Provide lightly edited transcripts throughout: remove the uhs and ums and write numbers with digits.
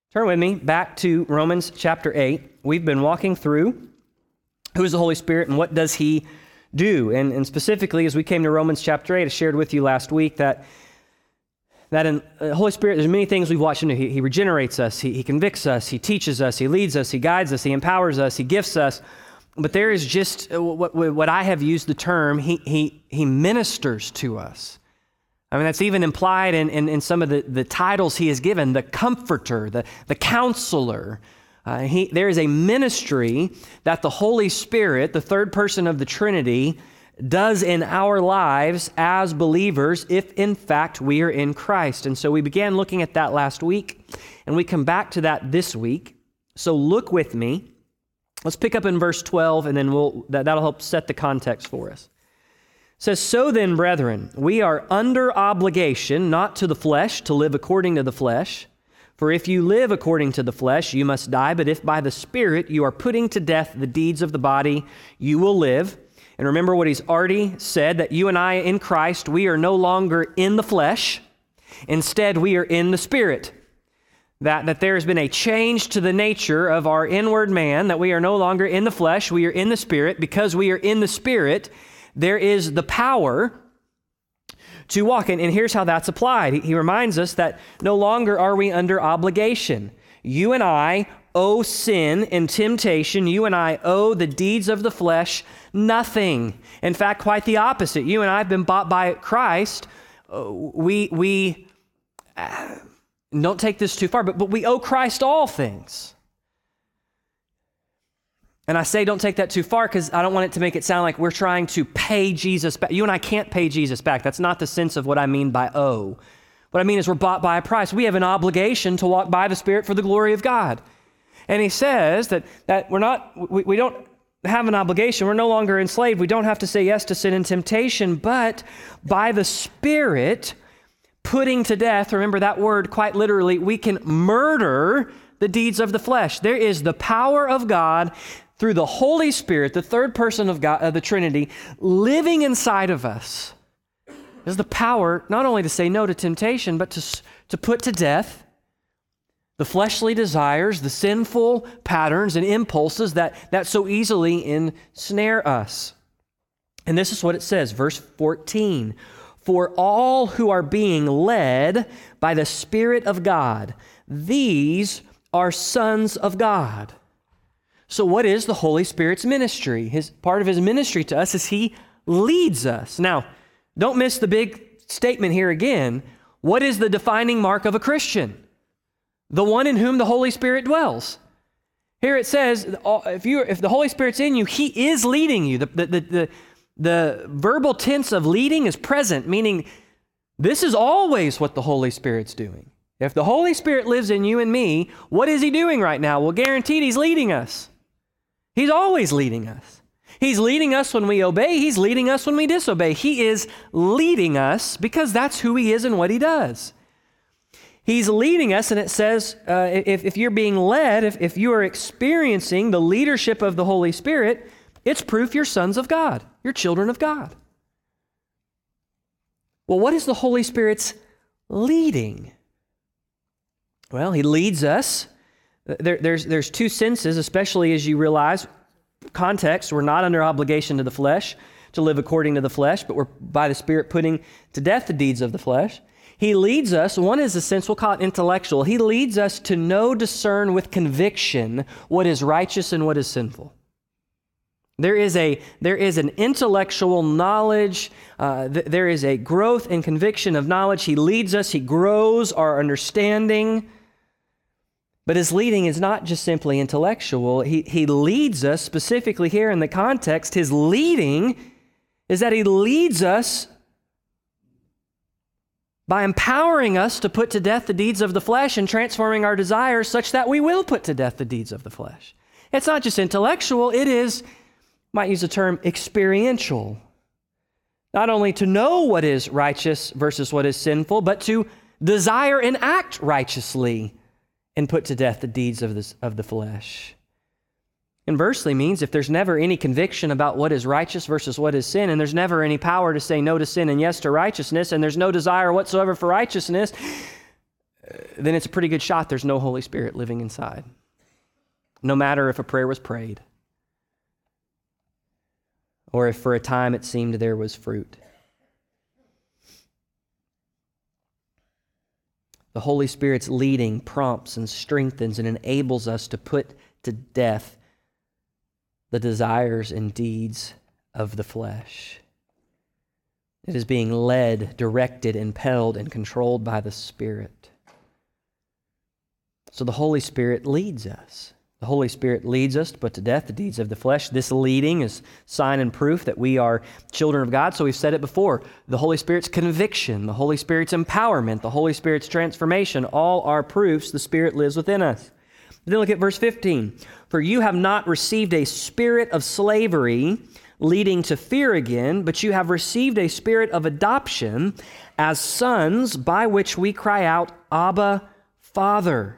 Turn with me back to Romans chapter 8. We've been walking through who is the Holy Spirit and what does He do. And specifically, as we came to Romans chapter 8, I shared with you last week that in the Holy Spirit, there's many things we've watched Him do. He regenerates us, He convicts us, He teaches us, He leads us, He guides us, He empowers us, He gifts us. But there is just what I have used the term, He ministers to us. I mean, that's even implied in some of the titles He has given, the Comforter, the Counselor. There is a ministry that the Holy Spirit, the third person of the Trinity, does in our lives as believers if, in fact, we are in Christ. And so we began looking at that last week, and we come back to that this week. So look with me. Let's pick up in verse 12, and then that'll help set the context for us. It says, "So then, brethren, we are under obligation, not to the flesh, to live according to the flesh. For if you live according to the flesh, you must die. But if by the Spirit you are putting to death the deeds of the body, you will live." And remember what he's already said, that you and I in Christ, we are no longer in the flesh. Instead, we are in the Spirit. That there has been a change to the nature of our inward man, that we are no longer in the flesh, we are in the Spirit. Because we are in the Spirit, there is the power to walk. And here's how that's applied. He reminds us that no longer are we under obligation. You and I owe sin and temptation. You and I owe the deeds of the flesh nothing. In fact, quite the opposite. You and I have been bought by Christ. We don't take this too far, but we owe Christ all things. And I say don't take that too far because I don't want it to make it sound like we're trying to pay Jesus back. You and I can't pay Jesus back. That's not the sense of what I mean by owe. What I mean is we're bought by a price. We have an obligation to walk by the Spirit for the glory of God. And he says that we don't have an obligation. We're no longer enslaved. We don't have to say yes to sin and temptation, but by the Spirit putting to death, remember that word quite literally, we can murder the deeds of the flesh. There is the power of God through the Holy Spirit, the third person of God, of the Trinity, living inside of us. There's the power not only to say no to temptation, but to put to death the fleshly desires, the sinful patterns and impulses that so easily ensnare us. And this is what it says, verse 14. "For all who are being led by the Spirit of God, these are sons of God." So what is the Holy Spirit's ministry? Part of His ministry to us is He leads us. Now, don't miss the big statement here again. What is the defining mark of a Christian? The one in whom the Holy Spirit dwells. Here it says, if the Holy Spirit's in you, He is leading you. The verbal tense of leading is present, meaning this is always what the Holy Spirit's doing. If the Holy Spirit lives in you and me, what is He doing right now? Well, guaranteed He's leading us. He's always leading us. He's leading us when we obey. He's leading us when we disobey. He is leading us because that's who He is and what He does. He's leading us, and it says, if you're being led, if you are experiencing the leadership of the Holy Spirit, it's proof you're sons of God. You're children of God. Well, what is the Holy Spirit's leading? Well, He leads us. There's two senses, especially as you realize, context, we're not under obligation to the flesh, to live according to the flesh, but we're by the Spirit putting to death the deeds of the flesh. He leads us, one is a sense, we'll call it intellectual. He leads us to know, discern with conviction what is righteous and what is sinful. There is an intellectual knowledge, there is a growth and conviction of knowledge. He leads us, He grows our understanding. But His leading is not just simply intellectual. He leads us, specifically here in the context, His leading is that He leads us by empowering us to put to death the deeds of the flesh and transforming our desires such that we will put to death the deeds of the flesh. It's not just intellectual, it is, might use the term, experiential. Not only to know what is righteous versus what is sinful, but to desire and act righteously and put to death the deeds of the flesh. Inversely means if there's never any conviction about what is righteous versus what is sin, and there's never any power to say no to sin and yes to righteousness, and there's no desire whatsoever for righteousness, then it's a pretty good shot there's no Holy Spirit living inside. No matter if a prayer was prayed or if for a time it seemed there was fruit. The Holy Spirit's leading prompts and strengthens and enables us to put to death the desires and deeds of the flesh. It is being led, directed, impelled, and controlled by the Spirit. So the Holy Spirit leads us. The Holy Spirit leads us to put to death the deeds of the flesh. This leading is sign and proof that we are children of God. So we've said it before. The Holy Spirit's conviction, the Holy Spirit's empowerment, the Holy Spirit's transformation, all are proofs the Spirit lives within us. Then look at verse 15. For you have not received a spirit of slavery leading to fear again, but you have received a spirit of adoption as sons, by which we cry out, Abba, Father.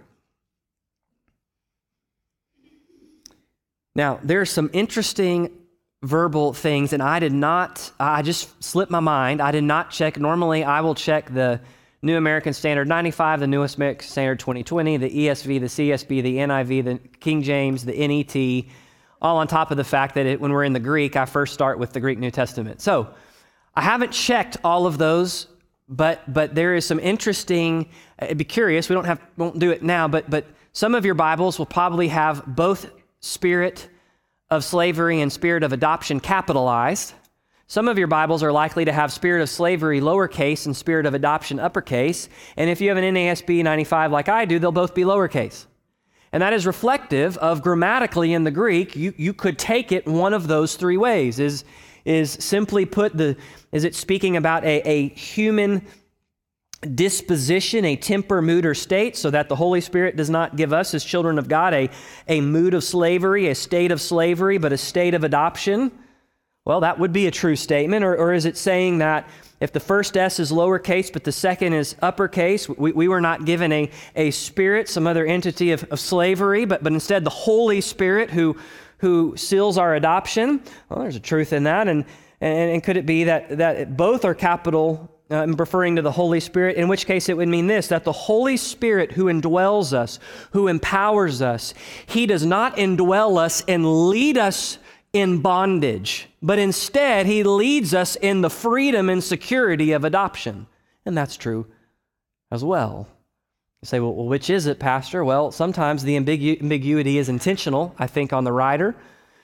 Now, there are some interesting verbal things, and I just slipped my mind. I did not check. Normally, I will check the New American Standard 95, the New American Standard 2020, the ESV, the CSB, the NIV, the King James, the NET, all on top of the fact that when we're in the Greek, I first start with the Greek New Testament. So, I haven't checked all of those, but there is some interesting, I'd be curious, won't do it now, but some of your Bibles will probably have both spirit of slavery and spirit of adoption capitalized. Some of your Bibles are likely to have spirit of slavery lowercase and spirit of adoption uppercase. And if you have an NASB 95 like I do, they'll both be lowercase. And that is reflective of grammatically in the Greek, you could take it one of those three ways. Is simply put, is it speaking about a human disposition, a temper, mood, or state, so that the Holy Spirit does not give us as children of God a mood of slavery, a state of slavery, but a state of adoption? Well, that would be a true statement. Or is it saying that if the first S is lowercase, but the second is uppercase, we were not given a spirit, some other entity of slavery, but instead the Holy Spirit who seals our adoption? Well, there's a truth in that. And could it be that both are capital, referring to the Holy Spirit, in which case it would mean this, that the Holy Spirit who indwells us, who empowers us, He does not indwell us and lead us in bondage, but instead He leads us in the freedom and security of adoption. And that's true as well. You say, well, which is it, Pastor? Well, sometimes the ambiguity is intentional, I think, on the writer.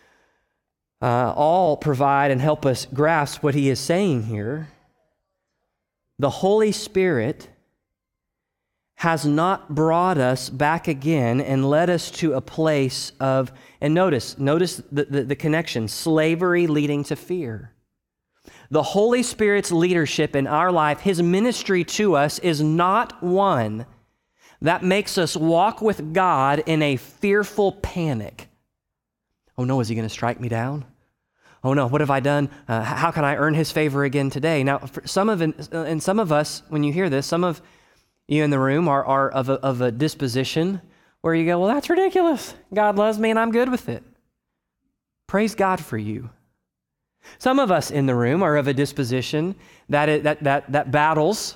All provide and help us grasp what he is saying here. The Holy Spirit has not brought us back again and led us to a place of, and notice the connection, slavery leading to fear. The Holy Spirit's leadership in our life, His ministry to us, is not one that makes us walk with God in a fearful panic. Oh no, is He going to strike me down? Oh no, what have I done? How can I earn His favor again today? Now, for some of us, when you hear this, some of you in the room are of a disposition where you go, well, that's ridiculous. God loves me and I'm good with it. Praise God for you. Some of us in the room are of a disposition that battles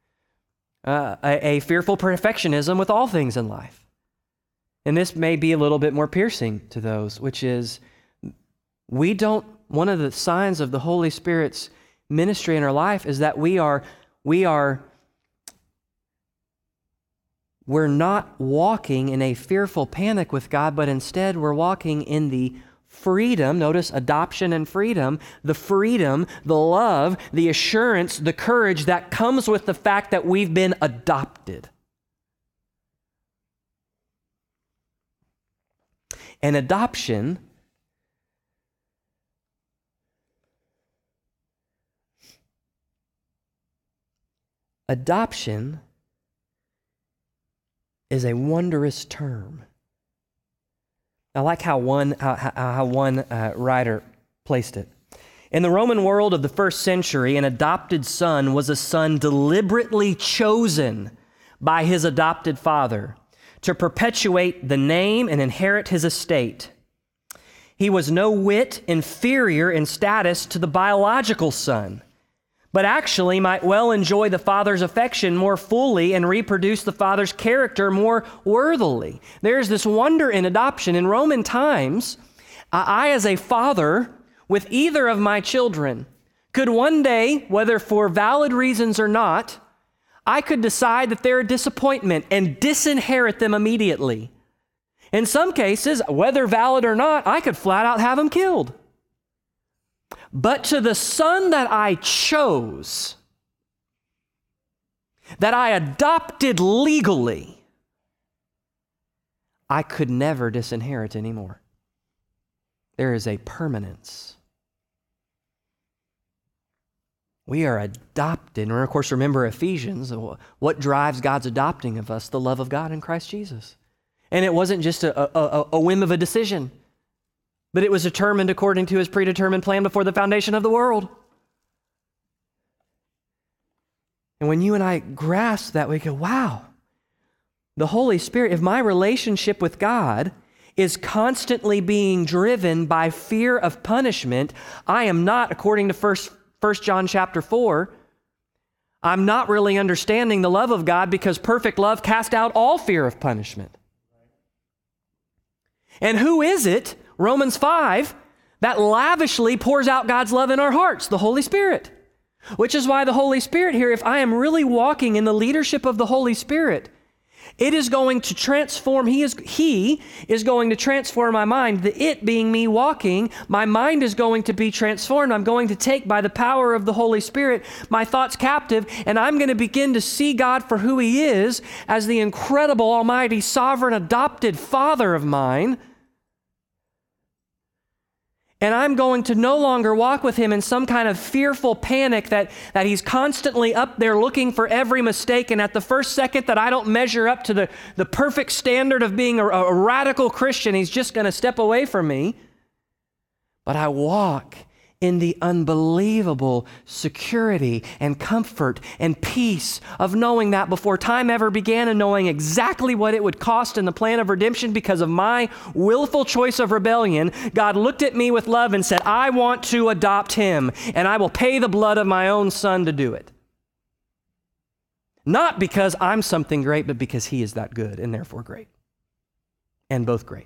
a fearful perfectionism with all things in life. And this may be a little bit more piercing to those, which is one of the signs of the Holy Spirit's ministry in our life is that we're not walking in a fearful panic with God, but instead we're walking in the freedom, notice adoption and freedom, the love, the assurance, the courage that comes with the fact that we've been adopted. And adoption is a wondrous term. I like how one writer placed it. In the Roman world of the first century, an adopted son was a son deliberately chosen by his adopted father to perpetuate the name and inherit his estate. He was no whit inferior in status to the biological son, but actually might well enjoy the Father's affection more fully and reproduce the Father's character more worthily. There's this wonder in adoption. In Roman times, I as a father with either of my children could one day, whether for valid reasons or not, I could decide that they're a disappointment and disinherit them immediately. In some cases, whether valid or not, I could flat out have them killed. But to the son that I chose, that I adopted legally, I could never disinherit anymore. There is a permanence. We are adopted. And of course, remember Ephesians. What drives God's adopting of us? The love of God in Christ Jesus. And it wasn't just a whim of a decision, but it was determined according to his predetermined plan before the foundation of the world. And when you and I grasp that, we go, wow, the Holy Spirit, if my relationship with God is constantly being driven by fear of punishment, I am not, according to 1 John chapter 4, I'm not really understanding the love of God, because perfect love casts out all fear of punishment. And who is it, Romans 5, that lavishly pours out God's love in our hearts? The Holy Spirit. Which is why the Holy Spirit here, if I am really walking in the leadership of the Holy Spirit, it is going to transform, He is going to transform my mind. The it being me walking, my mind is going to be transformed. I'm going to take, by the power of the Holy Spirit, my thoughts captive, and I'm going to begin to see God for who He is, as the incredible, almighty, sovereign, adopted Father of mine. And I'm going to no longer walk with Him in some kind of fearful panic that He's constantly up there looking for every mistake. And at the first second that I don't measure up to the perfect standard of being a radical Christian, He's just going to step away from me. But I walk in the unbelievable security and comfort and peace of knowing that before time ever began, and knowing exactly what it would cost in the plan of redemption because of my willful choice of rebellion, God looked at me with love and said, I want to adopt him, and I will pay the blood of my own son to do it. Not because I'm something great, but because he is that good and therefore great. And both great.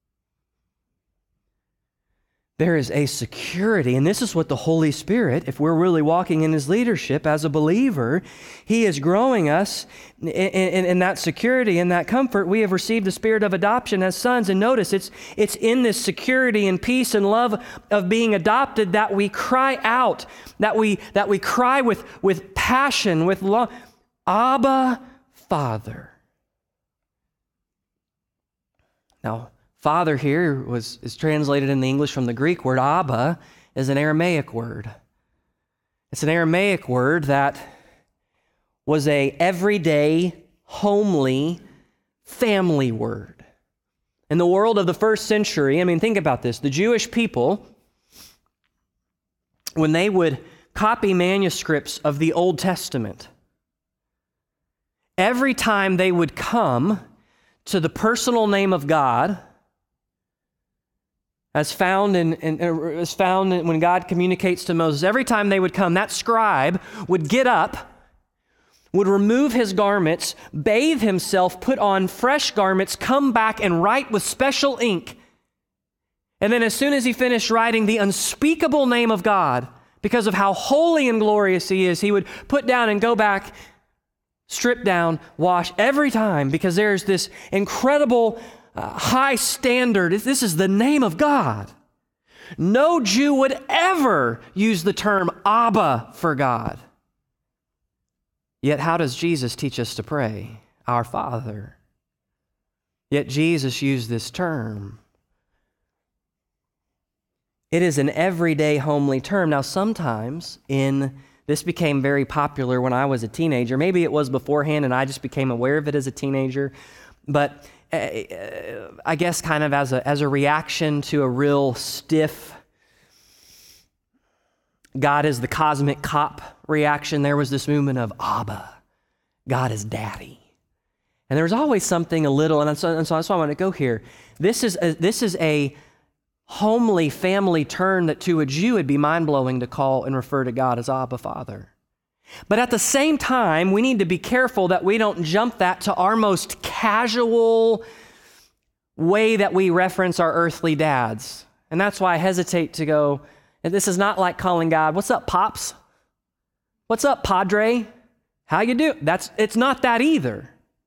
There is a security, and this is what the Holy Spirit, if we're really walking in his leadership as a believer, he is growing us in that security, in that comfort. We have received the spirit of adoption as sons, and notice it's in this security and peace and love of being adopted that we cry out, that we cry with passion, with love, Abba, Father. Now, Father here is translated in the English from the Greek word Abba, is an Aramaic word. It's an Aramaic word that was a everyday, homely, family word. In the world of the first century, I mean, think about this. The Jewish people, when they would copy manuscripts of the Old Testament, every time they would come to the personal name of God, as found when God communicates to Moses, every time they would come, that scribe would get up, would remove his garments, bathe himself, put on fresh garments, come back and write with special ink. And then as soon as he finished writing the unspeakable name of God, because of how holy and glorious he is, he would put down and go back, strip down, wash every time, because there's this incredible high standard. This is the name of God. No Jew would ever use the term Abba for God. Yet how does Jesus teach us to pray? Our Father. Yet Jesus used this term. It is an everyday homely term. Now sometimes this became very popular when I was a teenager. Maybe it was beforehand and I just became aware of it as a teenager. But I guess kind of as a reaction to a real stiff, God is the cosmic cop reaction, there was this movement of Abba, God is daddy. And there was always something a little, and so that's why I want to go here. This is a homely family term that to a Jew would be mind-blowing to call and refer to God as Abba, Father. But at the same time, we need to be careful that we don't jump that to our most casual way that we reference our earthly dads. And that's why I hesitate to go, and this is not like calling God, "What's up, Pops? What's up, Padre? How you do?" It's not that either.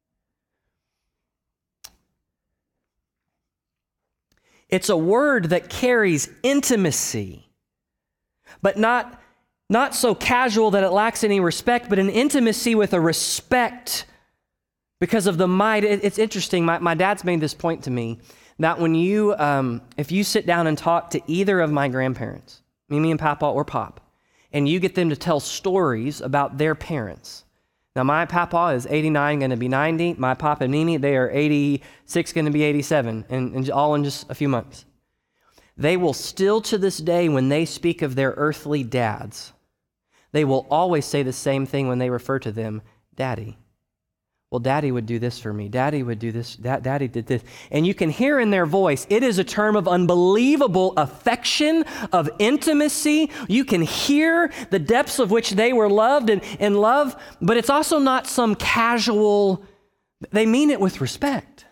It's a word that carries intimacy, but not so casual that it lacks any respect, but an intimacy with a respect because of the might. It's interesting. My dad's made this point to me that when you, if you sit down and talk to either of my grandparents, Mimi and Papa or Pop, and you get them to tell stories about their parents. Now, my Papa is 89, going to be 90. My Papa and Mimi, they are 86, going to be 87, and all in just a few months. They will still, to this day, when they speak of their earthly dads, they will always say the same thing when they refer to them, Daddy. Well, Daddy would do this for me. Daddy would do this. Daddy did this. And you can hear in their voice, it is a term of unbelievable affection, of intimacy. You can hear the depths of which they were loved and love, but it's also not some casual, they mean it with respect.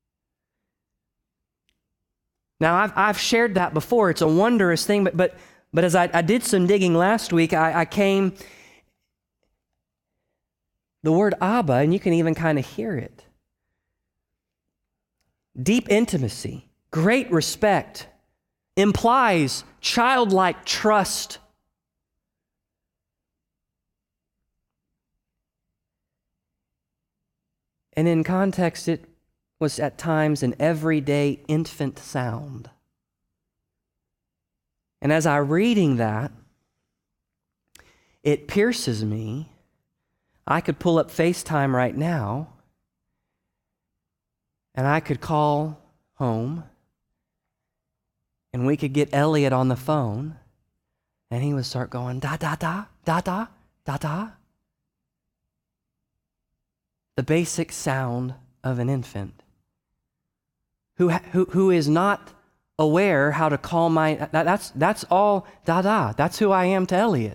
Now, I've shared that before. It's a wondrous thing, but as I did some digging last week, I came... The word Abba, and you can even kind of hear it. Deep intimacy, great respect, implies childlike trust. And in context, it was at times an everyday infant sound. And as I'm reading that, it pierces me. I could pull up FaceTime right now, and I could call home, and we could get Elliot on the phone, and he would start going, da, da, da, da, da, da, da. The basic sound of an infant who is not aware how to call that's all da, da. That's who I am to Elliot.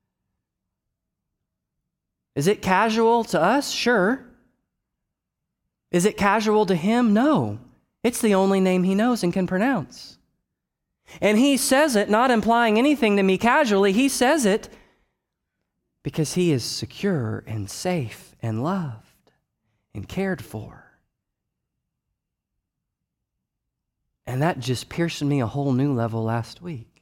Is it casual to us? Sure. Is it casual to him? No. It's the only name he knows and can pronounce. And he says it, not implying anything to me casually. He says it because he is secure and safe and loved and cared for. And that just pierced me a whole new level last week.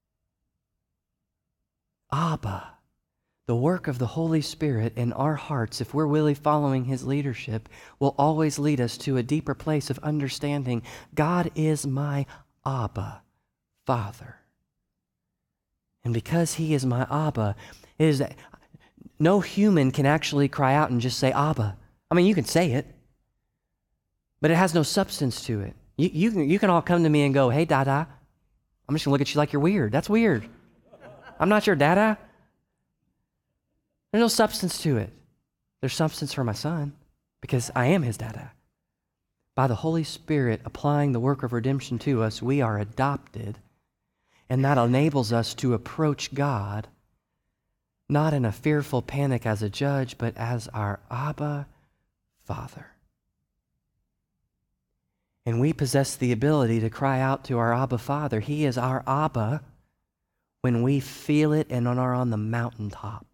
Abba. The work of the Holy Spirit in our hearts, if we're really following His leadership, will always lead us to a deeper place of understanding God is my Abba, Father. And because He is my Abba, it is that no human can actually cry out and just say Abba. I mean, you can say it, but it has no substance to it. You can all come to me and go, "Hey, Dada." I'm just going to look at you like you're weird. That's weird. I'm not your Dada. There's no substance to it. There's substance for my son because I am his dada. By the Holy Spirit applying the work of redemption to us, we are adopted, and that enables us to approach God not in a fearful panic as a judge, but as our Abba Father. And we possess the ability to cry out to our Abba Father. He is our Abba when we feel it and are on the mountaintop.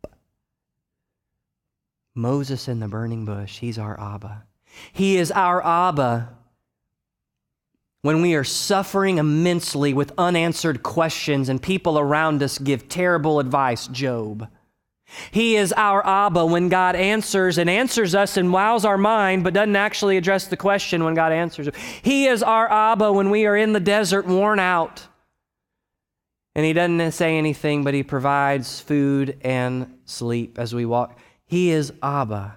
Moses in the burning bush, he's our Abba. He is our Abba when we are suffering immensely with unanswered questions and people around us give terrible advice, Job. He is our Abba when God answers us and wows our mind, but doesn't actually address the question when God answers. He is our Abba when we are in the desert worn out. And He doesn't say anything, but He provides food and sleep as we walk. He is Abba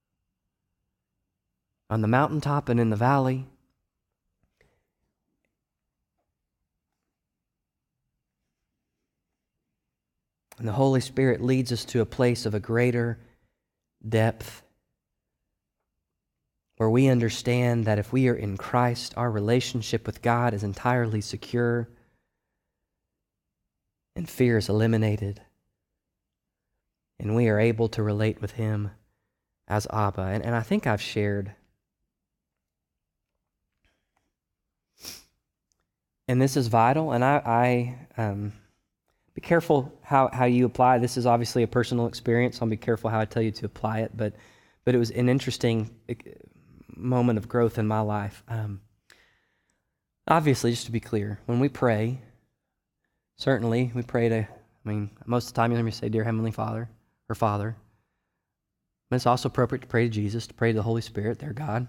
on the mountaintop and in the valley. And the Holy Spirit leads us to a place of a greater depth where we understand that if we are in Christ, our relationship with God is entirely secure and fear is eliminated. and we are able to relate with him as Abba. And I think I've shared, and this is vital, and I be careful how you apply. This is obviously a personal experience, so I'll be careful how I tell you to apply it, but it was an interesting moment of growth in my life. Obviously, just to be clear, when we pray, certainly we pray to, most of the time you hear me say, Dear Heavenly Father, or Father. But it's also appropriate to pray to Jesus, to pray to the Holy Spirit, their God.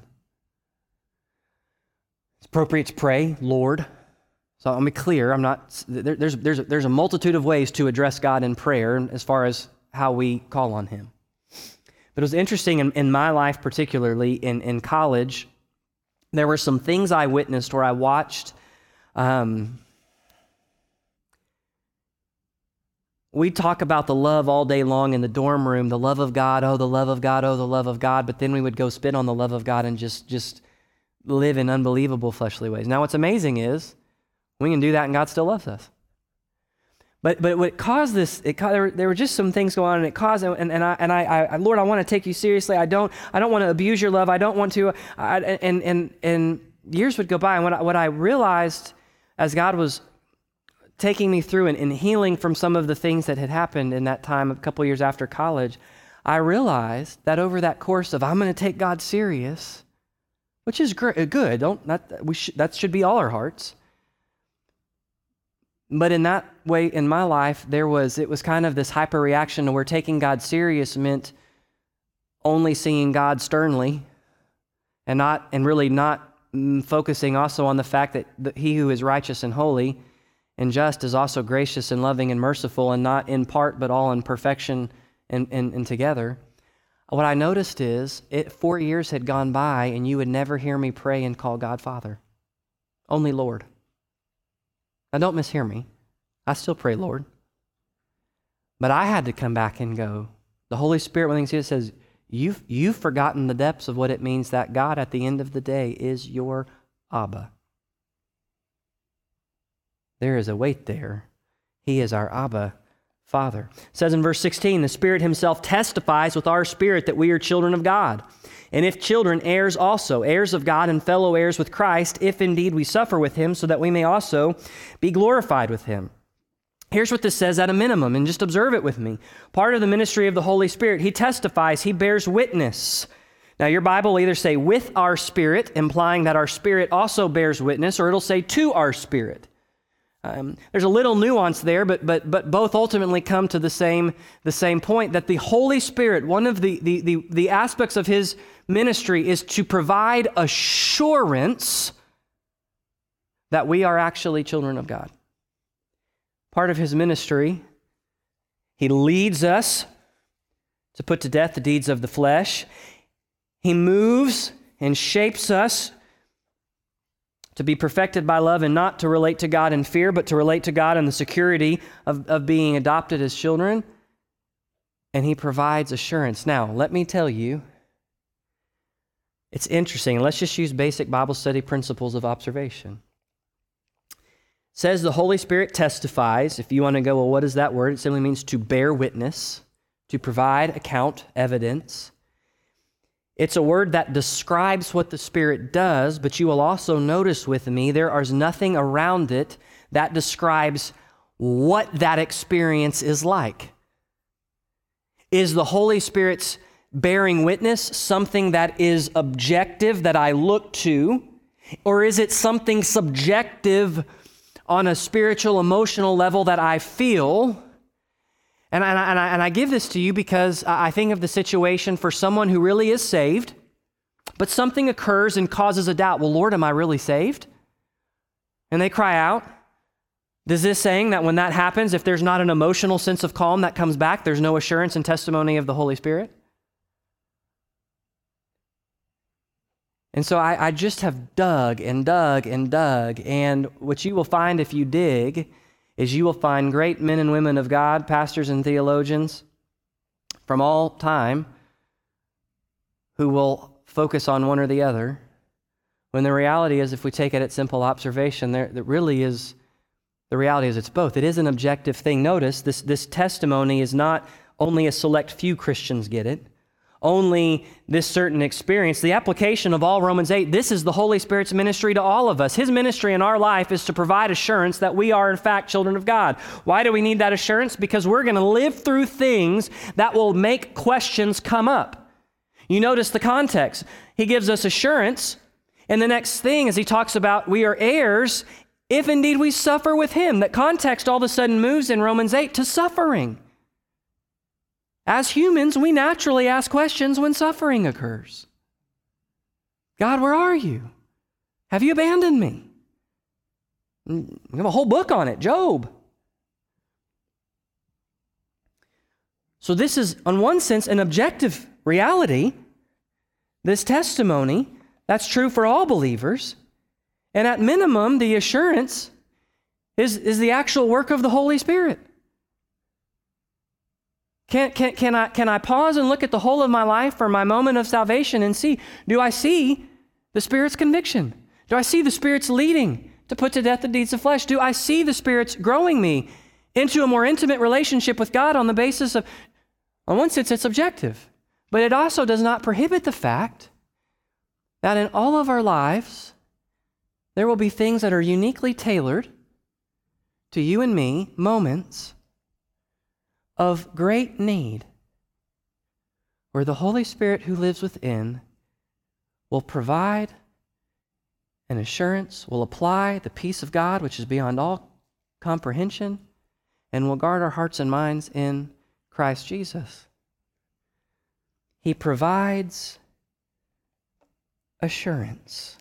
It's appropriate to pray, Lord. So I'll be clear, there's a multitude of ways to address God in prayer as far as how we call on him. But it was interesting in my life, particularly in college, there were some things I witnessed where I watched, we talk about the love all day long in the dorm room, the love of God, oh, the love of God, oh, the love of God, but then we would go spit on the love of God and just live in unbelievable fleshly ways. Now, what's amazing is we can do that and God still loves us. But what caused this, there were just some things going on, and it caused, and Lord, I want to take you seriously. I don't want to abuse your love. I don't want to, and years would go by, and what I realized as God was taking me through and healing from some of the things that had happened in that time, a couple years after college, I realized that over that course of I'm going to take God serious, which is good. That should be all our hearts. But in that way, in my life, it was kind of this hyper reaction to where taking God serious meant only seeing God sternly and really not focusing also on the fact that he who is righteous and holy and just is also gracious and loving and merciful, and not in part but all in perfection and together. What I noticed is 4 years had gone by and you would never hear me pray and call God Father. Only Lord. Now don't mishear me. I still pray Lord. But I had to come back and go, the Holy Spirit, when things says, you've forgotten the depths of what it means that God at the end of the day is your Abba. There is a weight there. He is our Abba Father. It says in verse 16, the Spirit himself testifies with our spirit that we are children of God. And if children, heirs also, heirs of God and fellow heirs with Christ, if indeed we suffer with him, so that we may also be glorified with him. Here's what this says at a minimum, and just observe it with me. Part of the ministry of the Holy Spirit, he testifies, he bears witness. Now your Bible will either say with our spirit, implying that our spirit also bears witness, or it'll say to our spirit. There's a little nuance there, but both ultimately come to the same point, that the Holy Spirit, one of the aspects of his ministry is to provide assurance that we are actually children of God. Part of his ministry, he leads us to put to death the deeds of the flesh. He moves and shapes us to be perfected by love and not to relate to God in fear, but to relate to God in the security of being adopted as children. And he provides assurance. Now, let me tell you, it's interesting. Let's just use basic Bible study principles of observation. It says the Holy Spirit testifies. If you want to go, well, what is that word? It simply means to bear witness, to provide account, evidence. It's a word that describes what the Spirit does, but you will also notice with me there is nothing around it that describes what that experience is like. Is the Holy Spirit's bearing witness something that is objective that I look to, or is it something subjective on a spiritual, emotional level that I feel? And I give this to you because I think of the situation for someone who really is saved, but something occurs and causes a doubt. Well, Lord, am I really saved? And they cry out. Is this saying that when that happens, if there's not an emotional sense of calm that comes back, there's no assurance and testimony of the Holy Spirit? And so I just have dug and dug and dug, and what you will find if you dig is you will find great men and women of God, pastors and theologians from all time who will focus on one or the other, when the reality is, if we take it at simple observation, the reality is it's both. It is an objective thing. Notice, this testimony is not only a select few Christians get it. Only this certain experience. The application of all Romans 8, this is the Holy Spirit's ministry to all of us. His ministry in our life is to provide assurance that we are in fact children of God. Why do we need that assurance? Because we're going to live through things that will make questions come up. You notice the context. He gives us assurance, and the next thing is he talks about we are heirs if indeed we suffer with him. That context all of a sudden moves in Romans 8 to suffering. As humans, we naturally ask questions when suffering occurs. God, where are you? Have you abandoned me? We have a whole book on it, Job. So this is, in one sense, an objective reality. This testimony, that's true for all believers. And at minimum, the assurance is the actual work of the Holy Spirit. Can I pause and look at the whole of my life for my moment of salvation and see, do I see the Spirit's conviction? Do I see the Spirit's leading to put to death the deeds of flesh? Do I see the Spirit's growing me into a more intimate relationship with God on the basis of, on one sense, it's objective, but it also does not prohibit the fact that in all of our lives, there will be things that are uniquely tailored to you and me, moments of great need, where the Holy Spirit who lives within will provide an assurance, will apply the peace of God, which is beyond all comprehension, and will guard our hearts and minds in Christ Jesus. He provides assurance.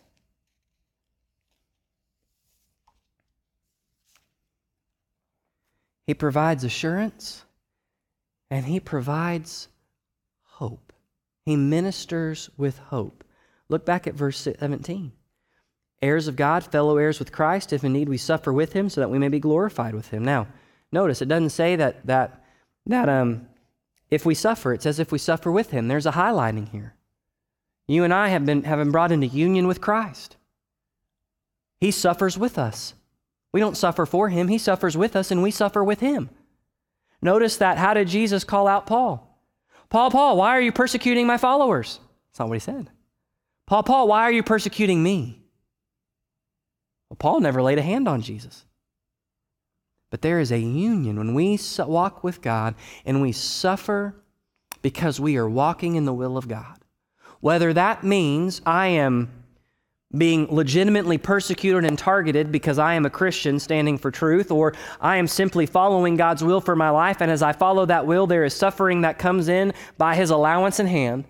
He provides assurance, and he provides hope. He ministers with hope. Look back at verse 17. Heirs of God, fellow heirs with Christ, if indeed we suffer with him, so that we may be glorified with him. Now, notice, it doesn't say that if we suffer, it says if we suffer with him. There's a highlighting here. You and I have been brought into union with Christ. He suffers with us. We don't suffer for him. He suffers with us, and we suffer with him. Notice that. How did Jesus call out Paul? Paul, why are you persecuting my followers? That's not what he said. Paul, why are you persecuting me? Well, Paul never laid a hand on Jesus. But there is a union when we walk with God and we suffer because we are walking in the will of God. Whether that means I am being legitimately persecuted and targeted because I am a Christian standing for truth, or I am simply following God's will for my life, and as I follow that will, there is suffering that comes in by his allowance and hand.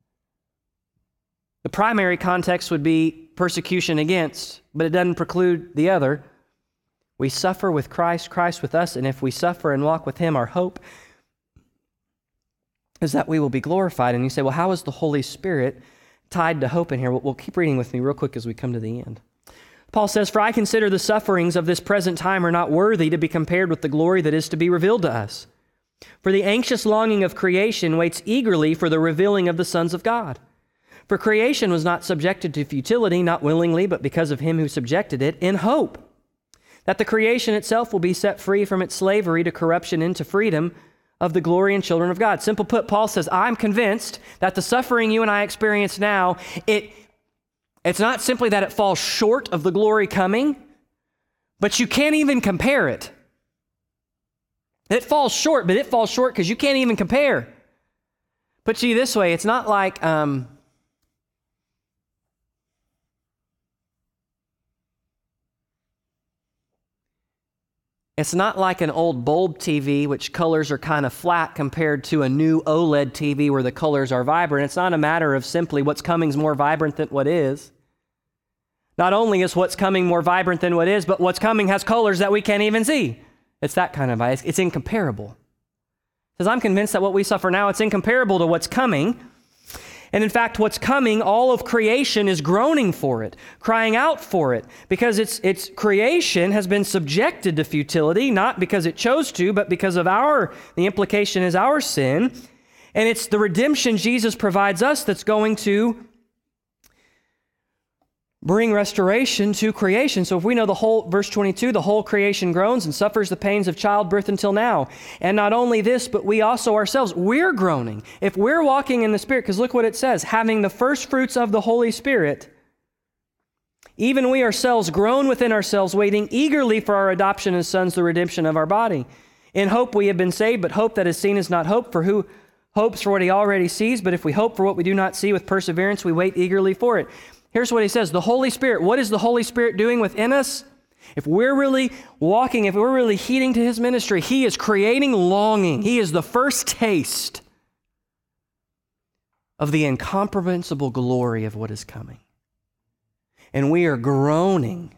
The primary context would be persecution against, but it doesn't preclude the other. We suffer with Christ, Christ with us, and if we suffer and walk with him, our hope is that we will be glorified. And you say, well, how is the Holy Spirit tied to hope in here? We'll keep reading with me real quick as we come to the end. Paul says, "For I consider the sufferings of this present time are not worthy to be compared with the glory that is to be revealed to us. For the anxious longing of creation waits eagerly for the revealing of the sons of God. For creation was not subjected to futility, not willingly, but because of him who subjected it, in hope that the creation itself will be set free from its slavery to corruption into freedom of the glory and children of God." Simple put, Paul says, I'm convinced that the suffering you and I experience now, it's not simply that it falls short of the glory coming, but you can't even compare it. It falls short, but it falls short because you can't even compare. Put to you this way, it's not like it's not like an old bulb TV, which colors are kind of flat compared to a new OLED TV where the colors are vibrant. It's not a matter of simply what's coming is more vibrant than what is. Not only is what's coming more vibrant than what is, but what's coming has colors that we can't even see. It's that kind of bias. It's incomparable. Because I'm convinced that what we suffer now, it's incomparable to what's coming. And in fact, what's coming, all of creation is groaning for it, crying out for it, because its creation has been subjected to futility, not because it chose to, but because of the implication is our sin. And it's the redemption Jesus provides us that's going to bring restoration to creation. So if we know verse 22, the whole creation groans and suffers the pains of childbirth until now. And not only this, but we also ourselves, we're groaning. If we're walking in the Spirit, because look what it says, having the first fruits of the Holy Spirit, even we ourselves groan within ourselves, waiting eagerly for our adoption as sons, the redemption of our body. In hope we have been saved, but hope that is seen is not hope, for who hopes for what he already sees? But if we hope for what we do not see with perseverance, we wait eagerly for it. Here's what he says, the Holy Spirit. What is the Holy Spirit doing within us? If we're really walking, if we're really heeding to his ministry, he is creating longing. He is the first taste of the incomprehensible glory of what is coming. And we are groaning.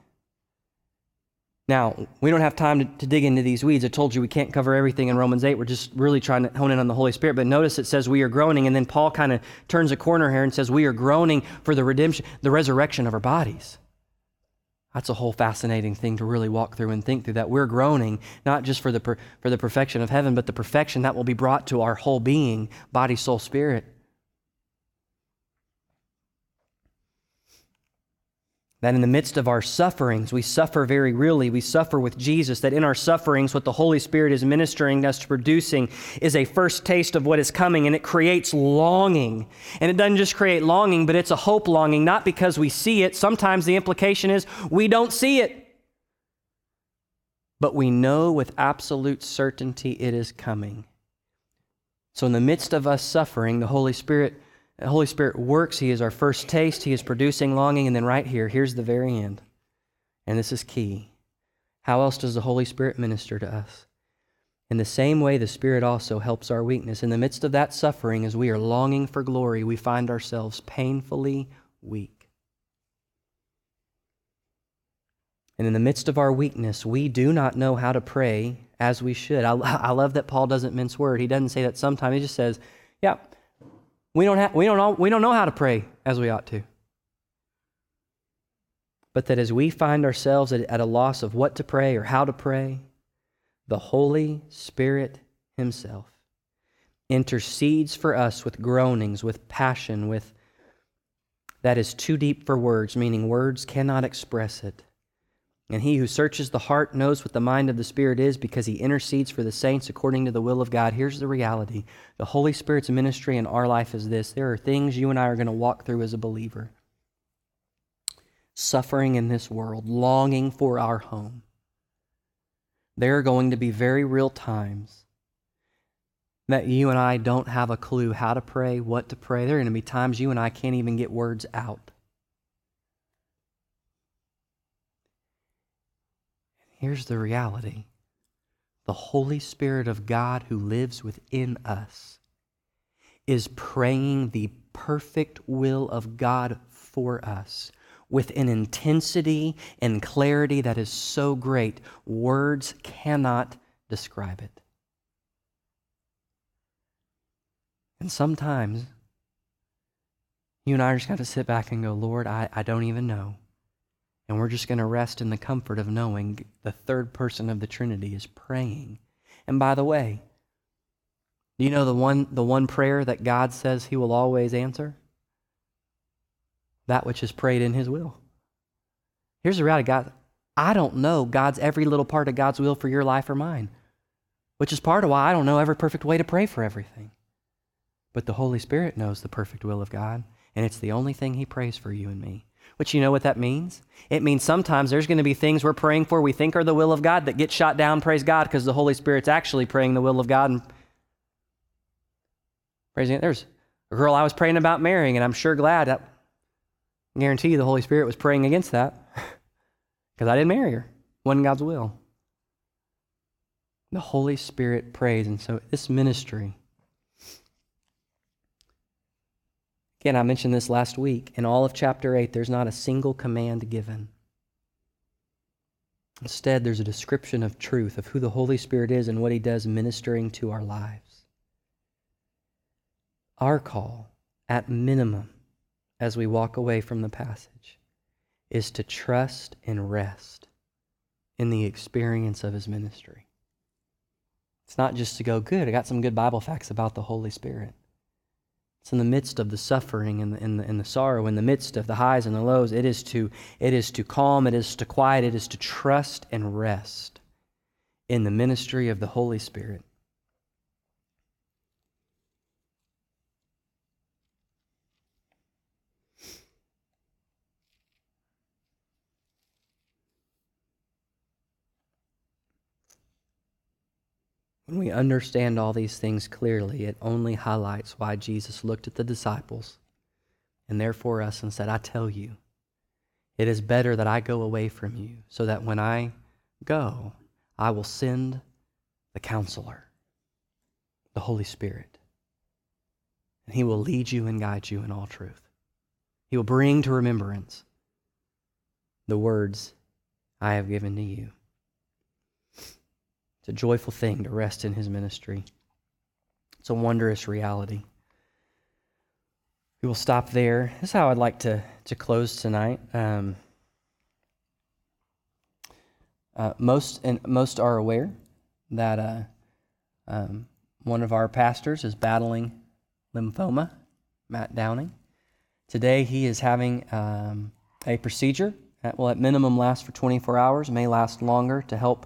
Now, we don't have time to dig into these weeds. I told you we can't cover everything in Romans 8. We're just really trying to hone in on the Holy Spirit. But notice it says we are groaning, and then Paul kind of turns a corner here and says we are groaning for the redemption, the resurrection of our bodies. That's a whole fascinating thing to really walk through and think through, that we're groaning not just for the perfection of heaven, but the perfection that will be brought to our whole being, body, soul, spirit. That in the midst of our sufferings, we suffer very really. We suffer with Jesus, that in our sufferings, what the Holy Spirit is ministering us to producing is a first taste of what is coming, and it creates longing. And it doesn't just create longing, but it's a hope longing, not because we see it. Sometimes the implication is we don't see it. But we know with absolute certainty it is coming. So in the midst of us suffering, the Holy Spirit works. He is our first taste. He is producing longing. And then right here, here's the very end. And this is key. How else does the Holy Spirit minister to us? In the same way, the Spirit also helps our weakness. In the midst of that suffering, as we are longing for glory, we find ourselves painfully weak. And in the midst of our weakness, we do not know how to pray as we should. I love that Paul doesn't mince word. He doesn't say that sometimes. He just says, yeah, we don't know how to pray as we ought to. But that as we find ourselves at a loss of what to pray or how to pray, the Holy Spirit himself intercedes for us with groanings, with passion, with that is too deep for words, meaning words cannot express it. And he who searches the heart knows what the mind of the Spirit is, because he intercedes for the saints according to the will of God. Here's the reality. The Holy Spirit's ministry in our life is this. There are things you and I are going to walk through as a believer. Suffering in this world, longing for our home. There are going to be very real times that you and I don't have a clue how to pray, what to pray. There are going to be times you and I can't even get words out. Here's the reality. The Holy Spirit of God who lives within us is praying the perfect will of God for us with an intensity and clarity that is so great, words cannot describe it. And sometimes you and I are just going to sit back and go, Lord, I don't even know. And we're just going to rest in the comfort of knowing the third person of the Trinity is praying. And by the way, do you know the one prayer that God says he will always answer? That which is prayed in his will. Here's the reality, God. I don't know every little part of God's will for your life or mine, which is part of why I don't know every perfect way to pray for everything. But the Holy Spirit knows the perfect will of God, and it's the only thing he prays for you and me. Which, you know what that means? It means sometimes there's going to be things we're praying for we think are the will of God that get shot down, praise God, because the Holy Spirit's actually praying the will of God. And praising it. There's a girl I was praying about marrying, and I'm sure glad. I guarantee you the Holy Spirit was praying against that because I didn't marry her. It wasn't God's will. The Holy Spirit prays, and so this ministry. Again, I mentioned this last week. In all of chapter 8, there's not a single command given. Instead, there's a description of truth, of who the Holy Spirit is and what he does ministering to our lives. Our call, at minimum, as we walk away from the passage, is to trust and rest in the experience of his ministry. It's not just to go, good, I got some good Bible facts about the Holy Spirit. It's in the midst of the suffering and the sorrow, in the midst of the highs and the lows. It is to calm, it is to quiet, it is to trust and rest in the ministry of the Holy Spirit. When we understand all these things clearly, it only highlights why Jesus looked at the disciples and therefore us and said, I tell you, it is better that I go away from you, so that when I go, I will send the Counselor, the Holy Spirit, and He will lead you and guide you in all truth. He will bring to remembrance the words I have given to you. It's a joyful thing to rest in His ministry. It's a wondrous reality. We will stop there. This is how I'd like to close tonight. Most are aware that one of our pastors is battling lymphoma, Matt Downing. Today he is having a procedure that will at minimum last for 24 hours, may last longer, to help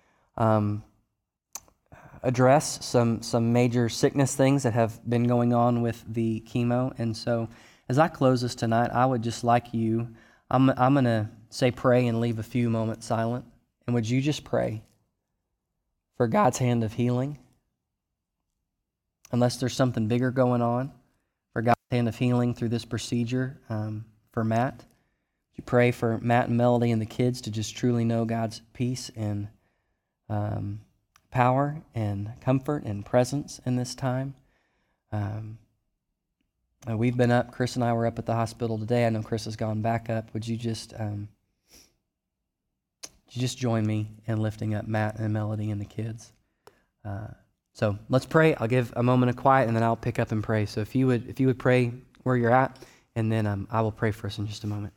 address some major sickness things that have been going on with the chemo. And so as I close this tonight, I would just like you, I'm going to say pray and leave a few moments silent. And would you just pray for God's hand of healing? Unless there's something bigger going on, for God's hand of healing through this procedure for Matt. You pray for Matt and Melody and the kids to just truly know God's peace and power and comfort and presence in this time. We've been up, Chris and I were up at the hospital today. I know Chris has gone back up. Would you just join me in lifting up Matt and Melody and the kids? So let's pray. I'll give a moment of quiet and then I'll pick up and pray. So if you would pray where you're at, and then I will pray for us in just a moment.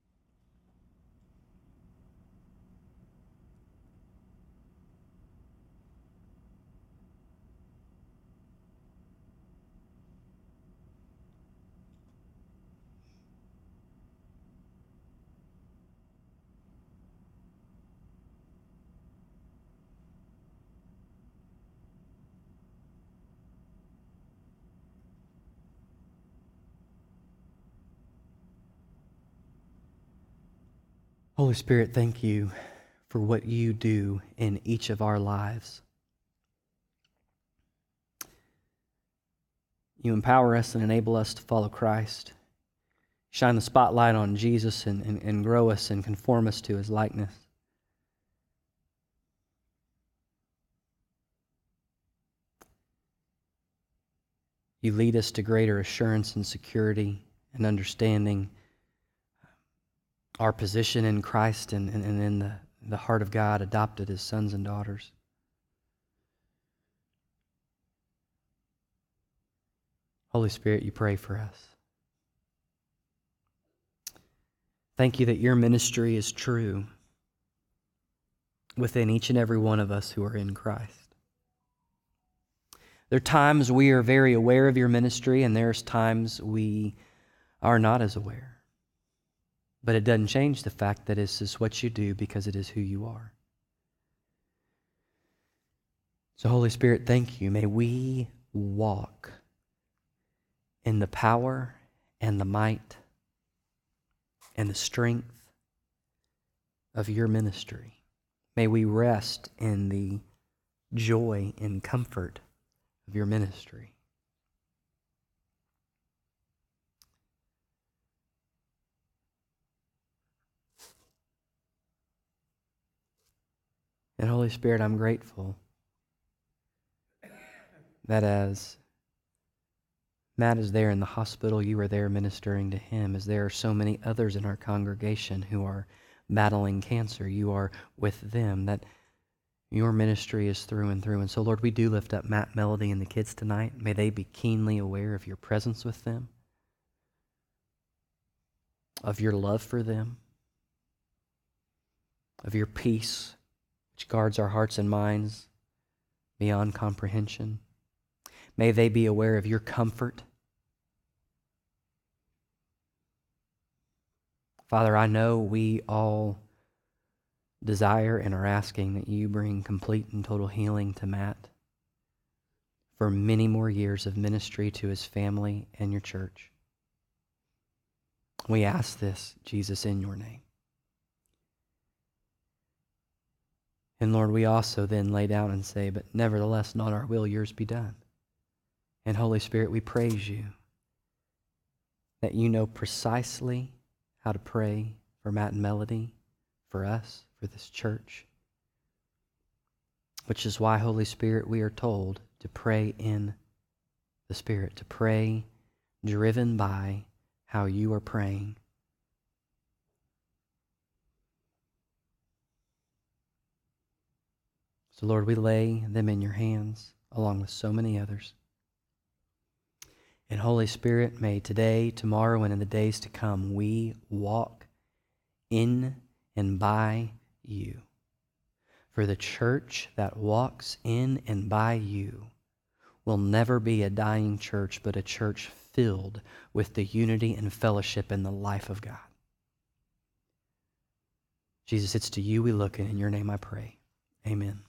Holy Spirit, thank you for what you do in each of our lives. You empower us and enable us to follow Christ. Shine the spotlight on Jesus and grow us and conform us to His likeness. You lead us to greater assurance and security and understanding our position in Christ and in the heart of God, adopted as sons and daughters. Holy Spirit, you pray for us. Thank you that your ministry is true within each and every one of us who are in Christ. There are times we are very aware of your ministry, and there's times we are not as aware. But it doesn't change the fact that this is what you do, because it is who you are. So Holy Spirit, thank you. May we walk in the power and the might and the strength of your ministry. May we rest in the joy and comfort of your ministry. And Holy Spirit, I'm grateful that as Matt is there in the hospital, you are there ministering to him. As there are so many others in our congregation who are battling cancer, you are with them, that your ministry is through and through. And so, Lord, we do lift up Matt, Melody, and the kids tonight. May they be keenly aware of your presence with them, of your love for them, of your peace, which guards our hearts and minds beyond comprehension. May they be aware of your comfort Father, I know we all desire and are asking that you bring complete and total healing to Matt for many more years of ministry to his family and your church. We ask this, Jesus, in your name. And Lord, we also then lay down and say, but nevertheless, not our will, yours be done. And Holy Spirit, we praise you that you know precisely how to pray for Matt and Melody, for us, for this church. Which is why, Holy Spirit, we are told to pray in the Spirit, to pray driven by how you are praying. So, Lord, we lay them in your hands along with so many others. And Holy Spirit, may today, tomorrow, and in the days to come, we walk in and by you. For the church that walks in and by you will never be a dying church, but a church filled with the unity and fellowship in the life of God. Jesus, it's to you we look, and in your name I pray. Amen.